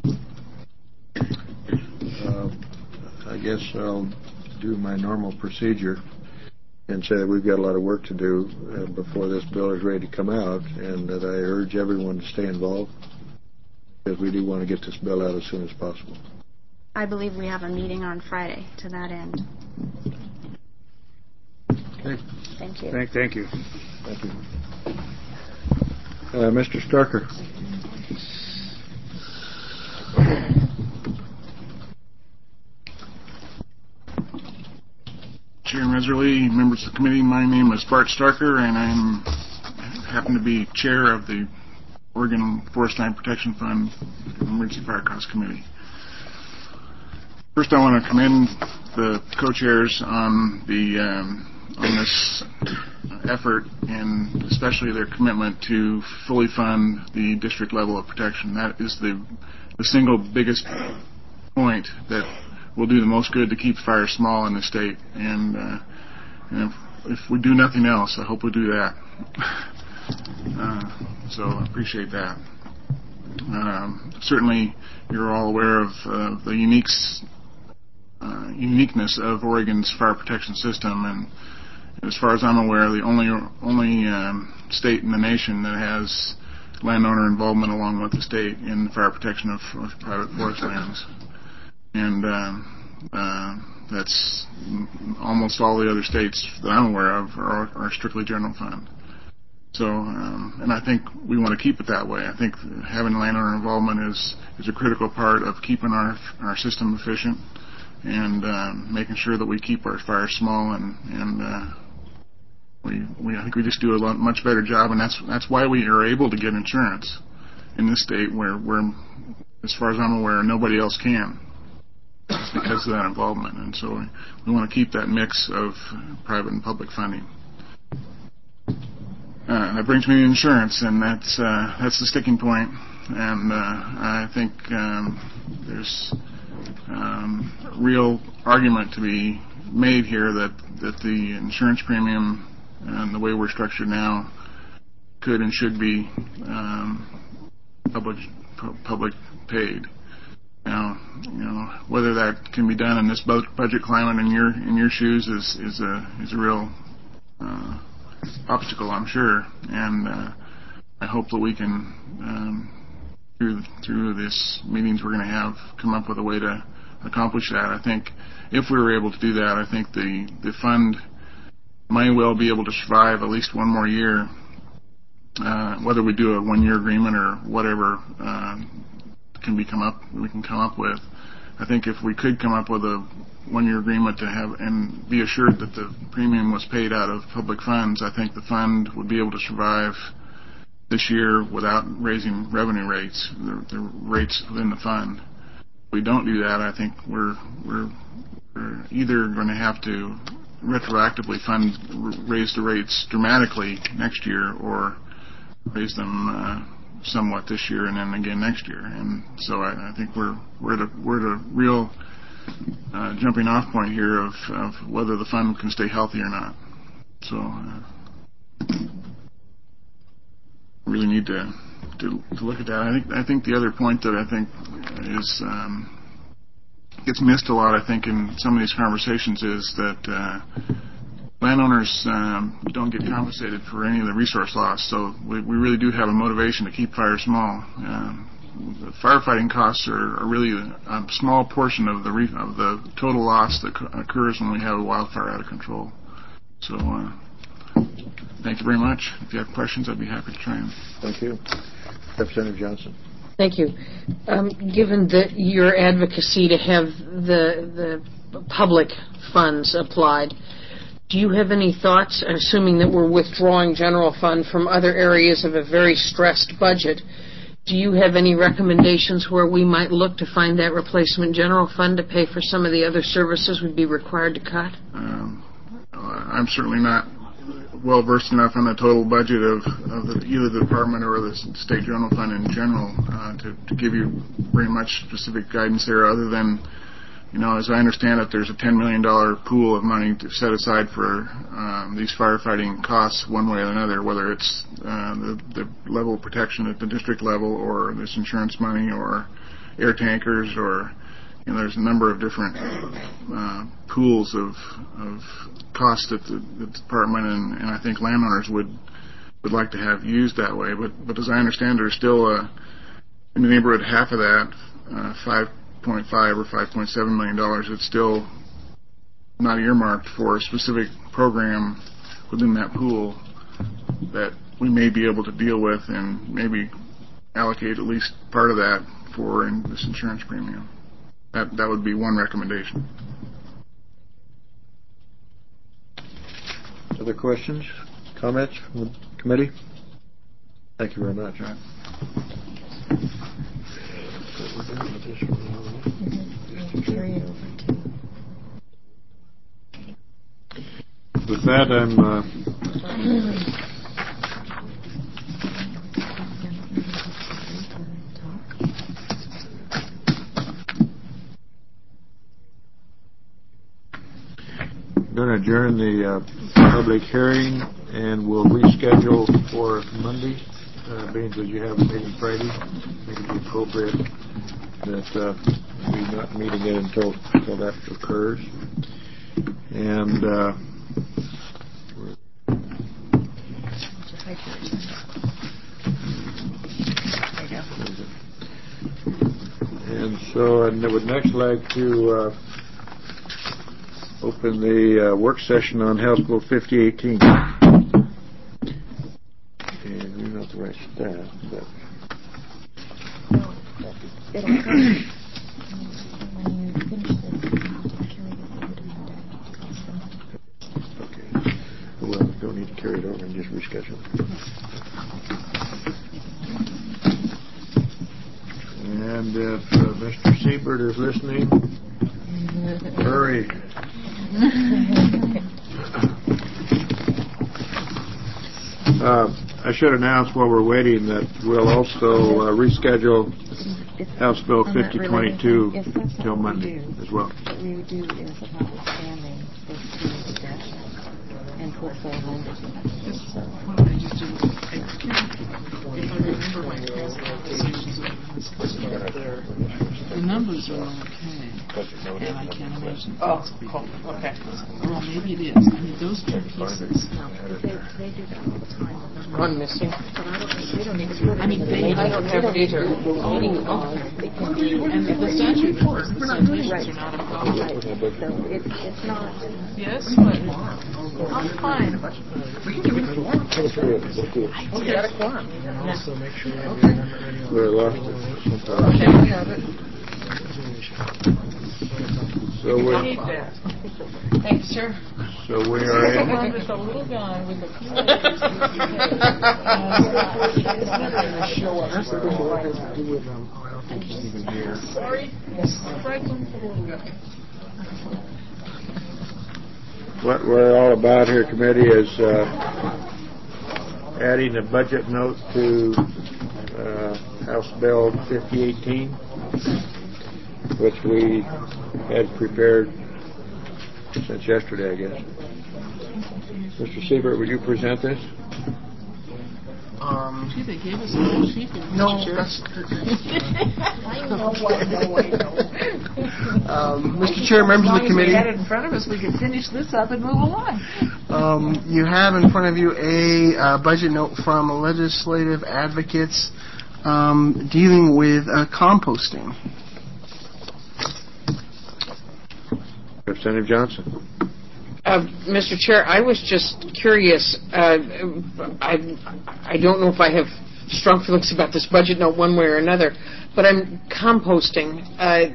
Uh, I guess I'll do my normal procedure and say that we've got a lot of work to do uh, before this bill is ready to come out, and that I urge everyone to stay involved, because we do want to get this bill out as soon as possible. I believe we have a meeting on Friday to that end. Okay. Thank you. Thank, thank you. Thank you. Uh, Mister Starker. Chair Meserly, members of the committee, my name is Bart Starker, and I happen to be chair of the Oregon Forest Land Protection Fund Emergency Fire Cost Committee. First, I want to commend the co-chairs on the um, on this effort, and especially their commitment to fully fund the district level of protection. That is the the single biggest point that will do the most good to keep fires small in the state, and, uh, and if, if we do nothing else, I hope we do that. uh, so I appreciate that. Um, certainly, you're all aware of uh, the unique, uh, uniqueness of Oregon's fire protection system, and as far as I'm aware, the only only um, state in the nation that has landowner involvement along with the state in the fire protection of, of private forest lands. And uh, uh, that's almost all the other states that I'm aware of are, are strictly general fund. So, um, and I think we want to keep it that way. I think having landowner involvement is, is a critical part of keeping our our system efficient and uh, making sure that we keep our fires small and and uh, we, I think we just do a lot, much better job, and that's that's why we are able to get insurance in this state, where, where, as far as I'm aware, nobody else can. It's because of that involvement, and so we, we want to keep that mix of private and public funding. Uh, that brings me to insurance, and that's uh, that's the sticking point. And uh, I think um, there's um, a real argument to be made here that, that the insurance premium and the way we're structured now could and should be um, public public paid. Now, you know, whether that can be done in this budget climate in your in your shoes is is a is a real uh, obstacle, I'm sure, and uh, I hope that we can um, through through this meetings we're going to have come up with a way to accomplish that. I think if we were able to do that, I think the the fund might well be able to survive at least one more year, uh, whether we do a one-year agreement or whatever uh, can be come up we can come up with. I think if we could come up with a one-year agreement to have and be assured that the premium was paid out of public funds, I think the fund would be able to survive this year without raising revenue rates, the, the rates within the fund. If we don't do that, I think we're we're, we're either going to have to retroactively fund raise the rates dramatically next year, or raise them uh, somewhat this year and then again next year. And so I, I think we're we're at a we're at a real uh, jumping off point here of, of whether the fund can stay healthy or not. So uh, really need to, to to look at that. I think I think the other point that I think is um, gets missed a lot, I think, in some of these conversations is that uh, landowners um, don't get compensated for any of the resource loss. So we, we really do have a motivation to keep fires small. Um, the firefighting costs are, are really a, a small portion of the re- of the total loss that co- occurs when we have a wildfire out of control. So uh, thank you very much. If you have questions, I'd be happy to try them. Thank you. Representative Johnson. Thank you. Um, given that your advocacy to have the the public funds applied, do you have any thoughts, assuming that we're withdrawing general fund from other areas of a very stressed budget, do you have any recommendations where we might look to find that replacement general fund to pay for some of the other services we'd be required to cut? Um, I'm certainly not well versed enough on the total budget of, of the, either the department or the state general fund in general uh, to, to give you very much specific guidance there, other than, you know, as I understand it, there's a ten million dollars pool of money to set aside for um, these firefighting costs one way or another, whether it's uh, the, the level of protection at the district level, or this insurance money, or air tankers, or, you know, there's a number of different uh, pools of, of costs that the, the department and, and I think landowners would would like to have used that way. But but as I understand, there's still a, in the neighborhood half of that, uh, five point five or five point seven million dollars. It's still not earmarked for a specific program within that pool that we may be able to deal with and maybe allocate at least part of that for in this insurance premium. That that would be one recommendation. Other questions, comments from the committee? Thank you very much. Right. With that, I'm uh, going to adjourn the uh, public hearing, and we'll reschedule for Monday. Uh, being that you have a meeting Friday, I think it would be appropriate that uh, we not meet again until until that occurs. And uh, and so I would next like to uh, open the uh, work session on House Bill fifty eighteen. And you're not the right staff, but it'll come. Okay. Well, go don't need to carry it over and just reschedule. And if uh, Mister Siebert is listening, hurry. uh, I should announce while we're waiting that we'll also uh, reschedule House Bill fifty twenty-two till Monday as well. What we would do is notwithstanding this student deduction and put forward. Just, why don't I just do it? If I remember my past conversations with there, the numbers are okay, and I can't imagine. Oh, cool. Okay. Well, maybe it is. I mean, those two pieces. They, they do that all the time. One missing. But I don't think they don't need to put it I mean, in they I don't have it either. Oh, okay. And the statute works. The citations are not a problem. right. So it's it's not. Yes, but I'm fine. We can do it. Okay. Got a quorum. And also make sure you have your amendment ready on the lost it. Okay, I have it. So we Need that. Thank you, sir. so we are in. With a little guy with a few letters. It's never going to show up. Sorry. Franklin for the little guy. What we're all about here, committee, is uh, adding a budget note to uh, House Bill fifty eighteen, which we had prepared since yesterday, I guess. Mister Siebert, would you present this? Um, Gee, they gave us a whole sheet. No, Mister that's... I know what I know, I know. Um, Mister Chair, members of the committee. As long as we had it in front of us, we could finish this up and move along. Um, you have in front of you a uh, budget note from Legislative Advocates um, dealing with uh, composting. Representative Johnson. Uh, Mister Chair, I was just curious. Uh, I I don't know if I have strong feelings about this budget note one way or another, but I'm composting. Uh,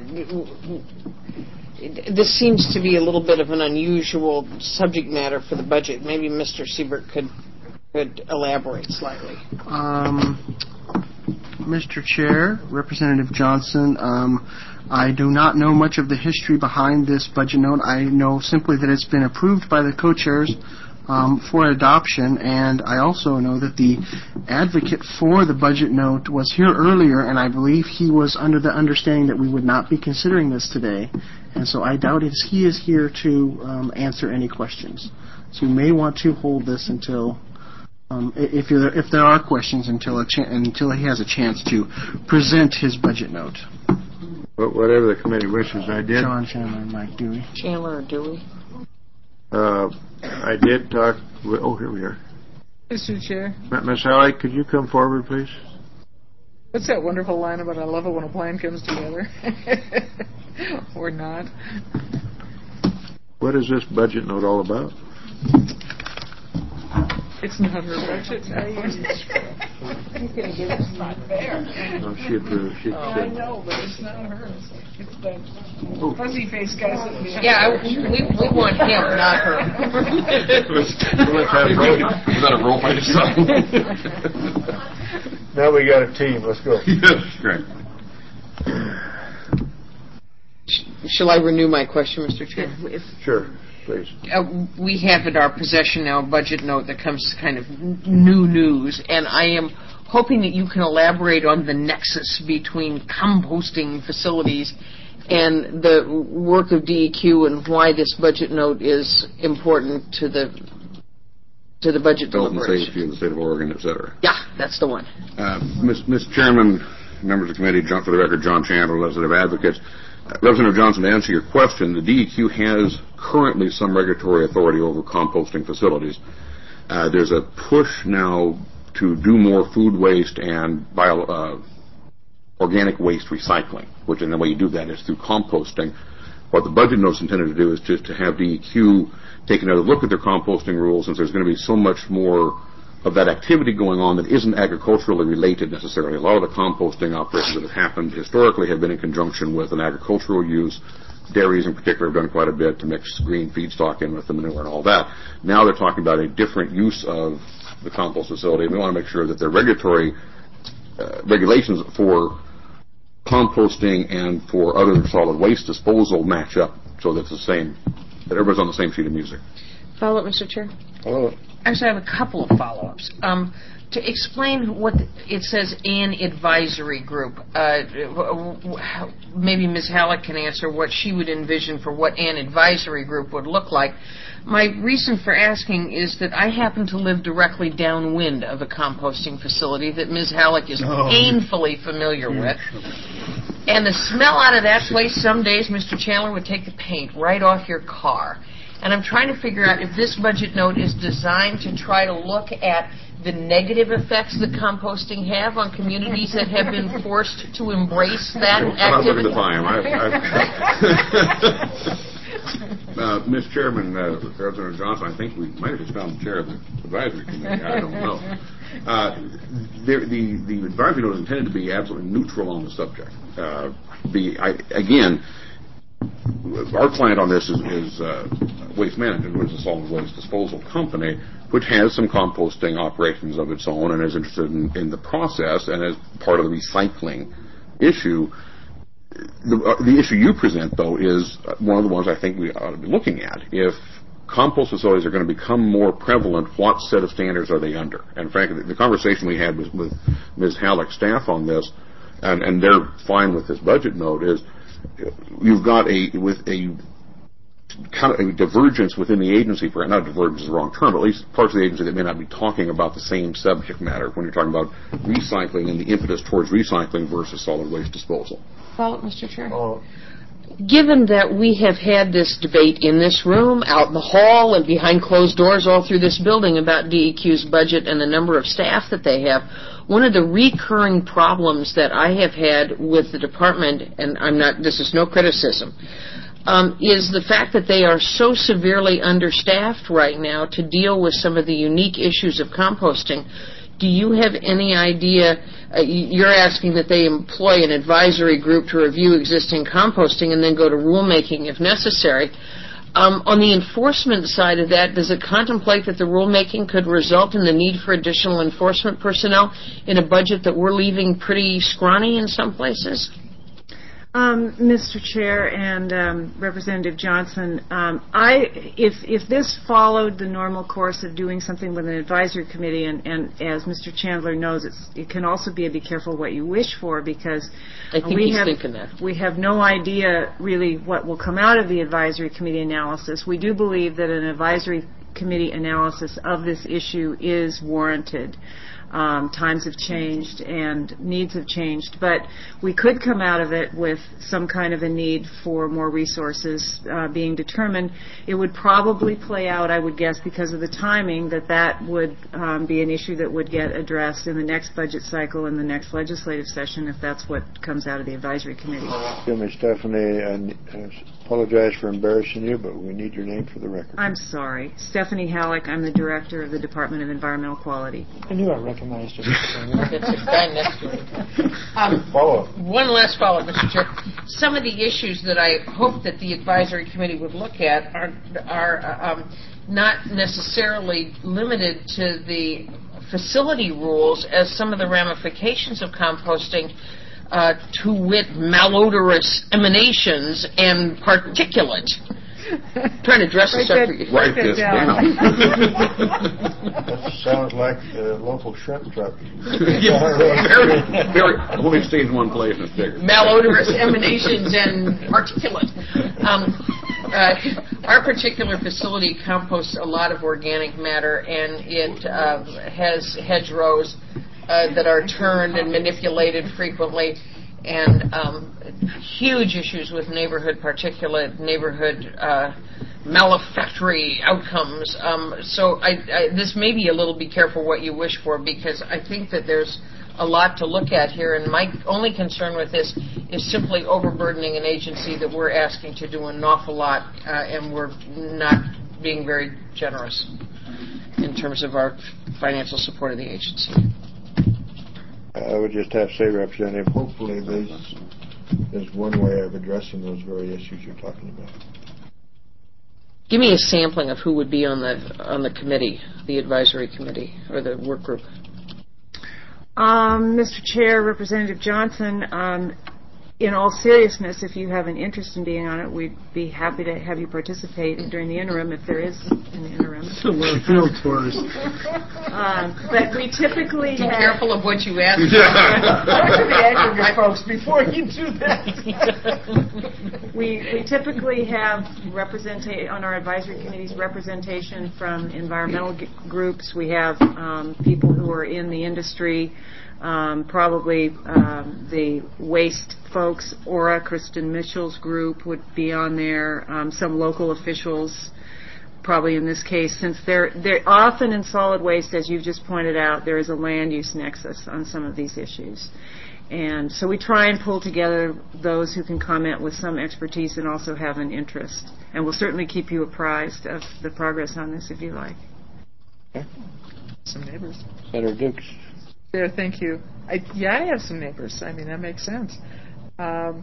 this seems to be a little bit of an unusual subject matter for the budget. Maybe Mister Siebert could could elaborate slightly. Um, Mister Chair, Representative Johnson, um, I do not know much of the history behind this budget note. I know simply that it's been approved by the co-chairs um, for adoption, and I also know that the advocate for the budget note was here earlier, and I believe he was under the understanding that we would not be considering this today, and so I doubt it's, he is here to um, answer any questions. So you may want to hold this until... Um, if, you're, if there are questions, until a cha- until he has a chance to present his budget note. But whatever the committee wishes, I did. John Chandler and Mike Dewey. Chandler or Dewey? Uh, I did talk. With, oh, here we are. Mister Chair. Miss Halleck, could you come forward, please? What's that wonderful line about I love it when a plan comes together? Or not. What is this budget note all about? It's not her budget. He's going to give us not fair. No, she approved. She Oh, I know, but it's not hers. It's the oh. fuzzy face guy sitting behind. Yeah, I, we we want him, not her. Let's have voting. Is that a rope I just saw? Now we got a team. Let's go. Yes, great. Shall I renew my question, Mister Chair? If, Sure, please. Uh, we have in our possession now a budget note that comes kind of n- new news, and I am hoping that you can elaborate on the nexus between composting facilities and the work of D E Q and why this budget note is important to the to the budget Health and deliberation. safety in the state of Oregon, et cetera. Yeah, that's the one. Uh, Mister Chairman, members of the committee, John, for the record, John Chandler, Legislative Advocates. Uh, Representative Johnson, to answer your question, the D E Q has currently some regulatory authority over composting facilities. Uh, there's a push now to do more food waste and bio, uh, organic waste recycling, which, and the way you do that is through composting. What the budget note is intended to do is just to have D E Q take another look at their composting rules, since there's going to be so much more of that activity going on that isn't agriculturally related necessarily. A lot of the composting operations that have happened historically have been in conjunction with an agricultural use dairies in particular have done quite a bit to mix green feedstock in with the manure and all that. Now they're talking about a different use of the compost facility. We want to make sure that their regulatory uh, regulations for composting and for other solid waste disposal match up so that it's the same, that everybody's on the same sheet of music. Follow-up, Mister Chair? Follow-up. Actually, I have a couple of follow-ups. Um, to explain what the, it says, an advisory group, uh, maybe Miz Halleck can answer what she would envision for what an advisory group would look like. My reason for asking is that I happen to live directly downwind of a composting facility that Miz Halleck is Oh. painfully familiar with. And the smell out of that place some days, Mister Chandler, would take the paint right off your car. And I'm trying to figure out if this budget note is designed to try to look at the negative effects that composting have on communities that have been forced to embrace that I'm looking activity. at the time. I've, I've uh, Miz Chairman, uh, Representative Johnson, I think we might have just found the chair of the advisory committee. I don't know. Uh, the, the the advisory note is intended to be absolutely neutral on the subject. Uh, the I, again. Our client on this is, is uh, Waste Management, which is a solid waste disposal company, which has some composting operations of its own and is interested in, in the process and as part of the recycling issue. The, uh, the issue you present, though, is one of the ones I think we ought to be looking at. If compost facilities are going to become more prevalent, what set of standards are they under? And frankly, the conversation we had with, with Miz Halleck's staff on this, and, and they're fine with this budget note, is you've got a with a kind of a divergence within the agency. For not divergence is the wrong term, but at least parts of the agency that may not be talking about the same subject matter when you're talking about recycling and the impetus towards recycling versus solid waste disposal. Follow up, Mister Chair. Given that we have had this debate in this room, out in the hall, and behind closed doors all through this building about D E Q's budget and the number of staff that they have, one of the recurring problems that I have had with the department, and I'm not, this is no criticism, um, is the fact that they are so severely understaffed right now to deal with some of the unique issues of composting. Do you have any idea, uh, you're asking that they employ an advisory group to review existing composting and then go to rulemaking if necessary. Um, on the enforcement side of that, does it contemplate that the rulemaking could result in the need for additional enforcement personnel in a budget that we're leaving pretty scrawny in some places? Um, Mister Chair and um, Representative Johnson, um, I, if, if this followed the normal course of doing something with an advisory committee, and, and as Mister Chandler knows, it's, it can also be a be careful what you wish for, because I think we he's have thinking that. we have no idea really what will come out of the advisory committee analysis. We do believe that an advisory committee analysis of this issue is warranted. Um, times have changed and needs have changed, but we could come out of it with some kind of a need for more resources uh, being determined. It would probably play out, I would guess, because of the timing, that that would um, be an issue that would get addressed in the next budget cycle in the next legislative session, if that's what comes out of the advisory committee. Excuse me, Stephanie, I, I apologize for embarrassing you, but we need your name for the record. I'm sorry. Stephanie Halleck. I'm the director of the Department of Environmental Quality. I knew I recognized you. That's a guy next to me. Um, Follow up. One last follow-up, Mister Chair. Some of the issues that I hope that the advisory committee would look at are, are um, not necessarily limited to the facility rules as some of the ramifications of composting, uh, to wit, malodorous emanations and particulate. I'm trying to dress this up for you. Write this down. That sounds like the local shrimp truck. very, very, only stays in one place and it's bigger. Malodorous emanations and particulate. Um, uh, our particular facility composts a lot of organic matter, and it uh, has hedgerows uh, that are turned and manipulated frequently, and um, huge issues with neighborhood particulate, neighborhood uh, malefactory outcomes. Um, so I, I, this may be a little be careful what you wish for, because I think that there's a lot to look at here, and my only concern with this is simply overburdening an agency that we're asking to do an awful lot, uh, and we're not being very generous in terms of our financial support of the agency. I would just have to say, Representative, hopefully these is one way of addressing those very issues you're talking about. Give me a sampling of who would be on the on the committee, the advisory committee, or the work group. Um, Mister Chair, Representative Johnson, um, in all seriousness, if you have an interest in being on it, we'd be happy to have you participate during the interim, if there is an interim. Field tours. Um, but we typically Be have... careful of what you ask. Talk to the aggregate folks before you do that. we, we typically have representa- on our advisory committees representation from environmental g- groups. We have um, people who are in the industry, um, probably um, the waste folks. Aura, Kristen Mitchell's group would be on there. Um, some local officials, probably in this case, since they're they're often in solid waste, as you've just pointed out, there is a land use nexus on some of these issues. And so we try and pull together those who can comment with some expertise and also have an interest. And we'll certainly keep you apprised of the progress on this if you like. Okay. Some neighbors. Senator Dukes. There, thank you. I, yeah, I have some neighbors. I mean, that makes sense. Um,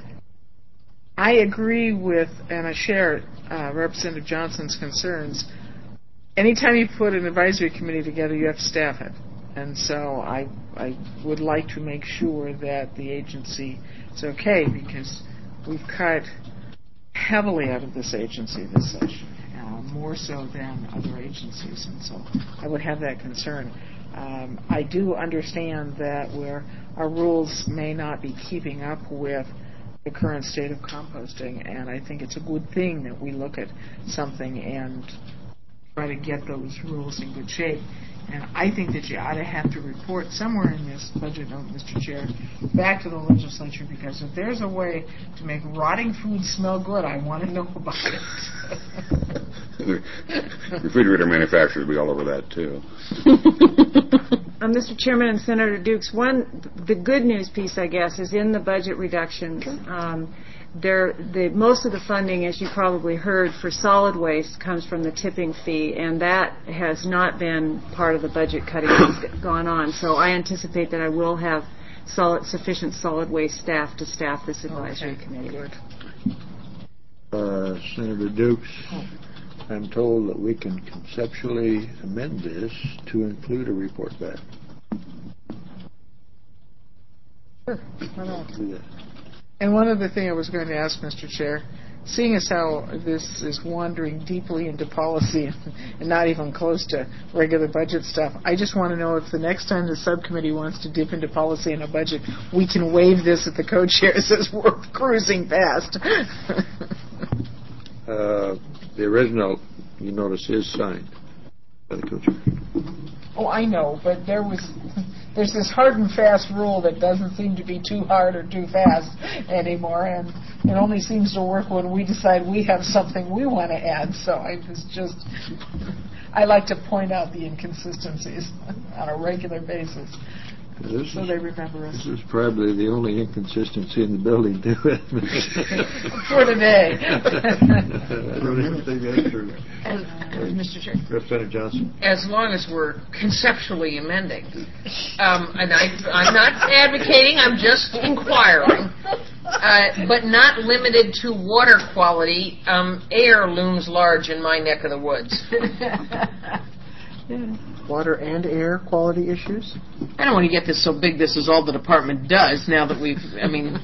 I agree with, and I share uh, Representative Johnson's concerns. Anytime you put an advisory committee together, you have to staff it. And so I, I would like to make sure that the agency is okay, because we've cut heavily out of this agency this session, uh, more so than other agencies. And so I would have that concern. Um, I do understand that where our rules may not be keeping up with the current state of composting, and I think it's a good thing that we look at something and try to get those rules in good shape. And I think that you ought to have to report somewhere in this budget note, Mister Chair, back to the legislature, because if there's a way to make rotting food smell good, I want to know about it. Refrigerator manufacturers will be all over that, too. Uh, Mister Chairman and Senator Dukes, one, the good news piece, I guess, is in the budget reductions. Um, there, the, most of the funding, as you probably heard, for solid waste comes from the tipping fee, and that has not been part of the budget cutting that's gone on. So I anticipate that I will have solid, sufficient solid waste staff to staff this advisory Okay. committee. Good. Uh, Senator Dukes, I'm told that we can conceptually amend this to include a report back. Sure. Why not? Do that. And one other thing I was going to ask, Mister Chair, seeing as how this is wandering deeply into policy and not even close to regular budget stuff, I just want to know if the next time the subcommittee wants to dip into policy and a budget, we can waive this at the co-chairs as we're cruising past. Uh, the original, you notice, is signed by the co-chair. Oh, I know, but there was, there's this hard and fast rule that doesn't seem to be too hard or too fast anymore, and it only seems to work when we decide we have something we want to add. So I was just, I like to point out the inconsistencies on a regular basis, This so is, they remember us. This is probably the only inconsistency in the building, do it? For today. I don't even think that's true. And, uh, Mister Chair, Representative Johnson. as long as we're conceptually amending, um, and I, I'm not advocating, I'm just inquiring, uh, but not limited to water quality, um, air looms large in my neck of the woods. Yeah. Water and air quality issues? I don't want to get this so big this is all the department does now that we've, I mean...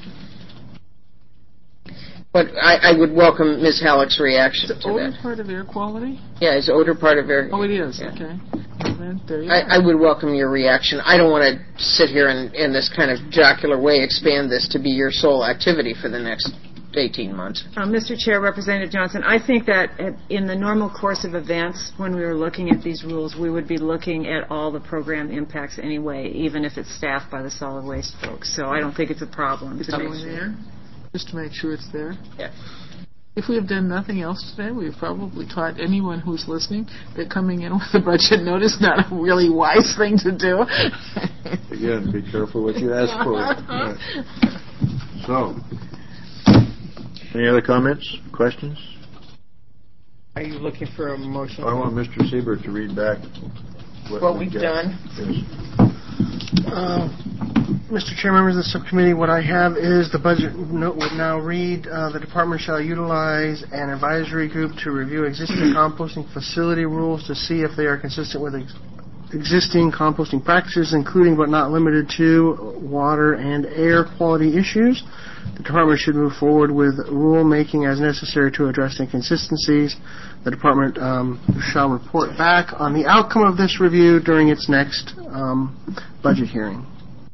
But I, I would welcome Miz Halleck's reaction Is to odor that. part of air quality? Yeah, is odor part of air... Oh, it is. Yeah. Okay. Well, then, there you I, are. I would welcome your reaction. I don't want to sit here and, in this kind of jocular way, expand this to be your sole activity for the next eighteen months. Uh, Mister Chair, Representative Johnson, I think that uh, in the normal course of events, when we were looking at these rules, we would be looking at all the program impacts anyway, even if it's staffed by the solid waste folks. So I don't think it's a problem. Is it going there? Just to make sure it's there? Yeah. If we have done nothing else today, we've probably taught anyone who's listening that coming in with a budget note is not a really wise thing to do. Again, be careful what you ask for. Right. So, any other comments, questions? Are you looking for a motion? I want Mister Siebert to read back what, What we we've got. done. Yes. Uh, Mister Chair, members of the subcommittee, what I have is the budget note would now read, uh, the department shall utilize an advisory group to review existing composting facility rules to see if they are consistent with ex- existing composting practices, including but not limited to water and air quality issues. The department should move forward with rulemaking as necessary to address inconsistencies. The department um, shall report back on the outcome of this review during its next um, budget hearing.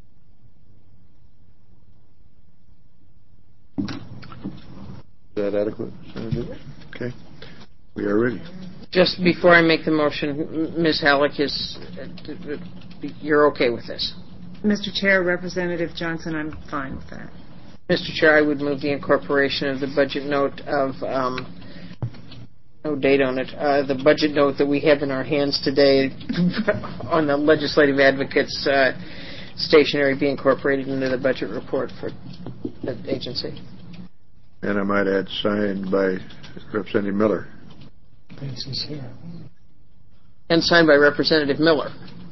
Is that adequate? Okay. We are ready. Just before I make the motion, Miz Halleck, is you're okay with this? Mister Chair, Representative Johnson, I'm fine with that. Mister Chair, I would move the incorporation of the budget note of, um, no date on it, uh, the budget note that we have in our hands today on the Legislative Advocates uh, stationery be incorporated into the budget report for the agency. And I might add, signed by Representative Miller. Benson's here. And signed by Representative Miller.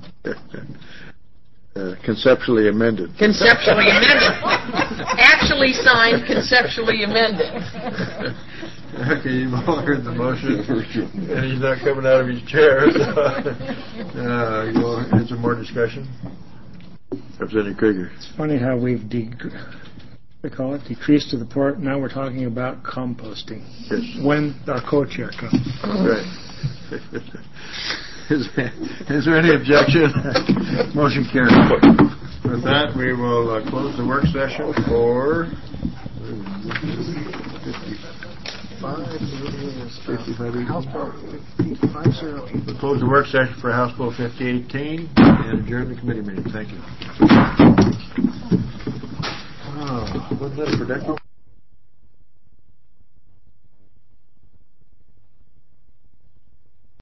Uh, conceptually amended. Conceptually amended. Actually signed, conceptually amended. Okay, you've all heard the motion, and he's not coming out of his chair. So, uh, you want, is there more discussion? Representative Krieger. It's funny how we've de- we call it decreased to the point. Now we're talking about composting. Yes. When our co-chair comes. Right. Is there, is there any objection? Motion carried. With that, we will uh, close the work session for We'll close the work session for House Bill fifty eighteen and adjourn the committee meeting. Thank you. Oh, wasn't that a productive?